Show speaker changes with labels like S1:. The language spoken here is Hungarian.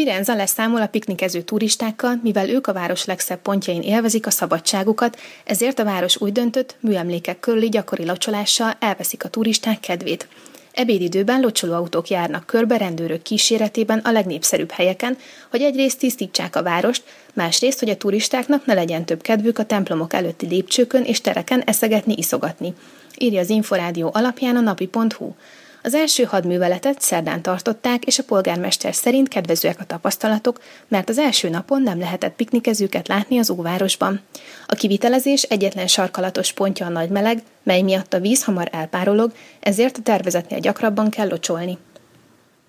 S1: Firenze leszámol a piknikező turistákkal, mivel ők a város legszebb pontjain élvezik a szabadságukat, ezért a város úgy döntött, műemlékek körüli gyakori locsolással elveszik a turisták kedvét. Ebédidőben locsolóautók járnak körbe rendőrök kíséretében a legnépszerűbb helyeken, hogy egyrészt tisztítsák a várost, másrészt, hogy a turistáknak ne legyen több kedvük a templomok előtti lépcsőkön és tereken eszegetni, iszogatni. Írja az Inforádió alapján a napi.hu. Az első hadműveletet szerdán tartották, és a polgármester szerint kedvezőek a tapasztalatok, mert az első napon nem lehetett piknikezőket látni az óvárosban. A kivitelezés egyetlen sarkalatos pontja a Nagymeleg, mely miatt a víz hamar elpárolog, ezért a tervezetnél gyakrabban kell locsolni.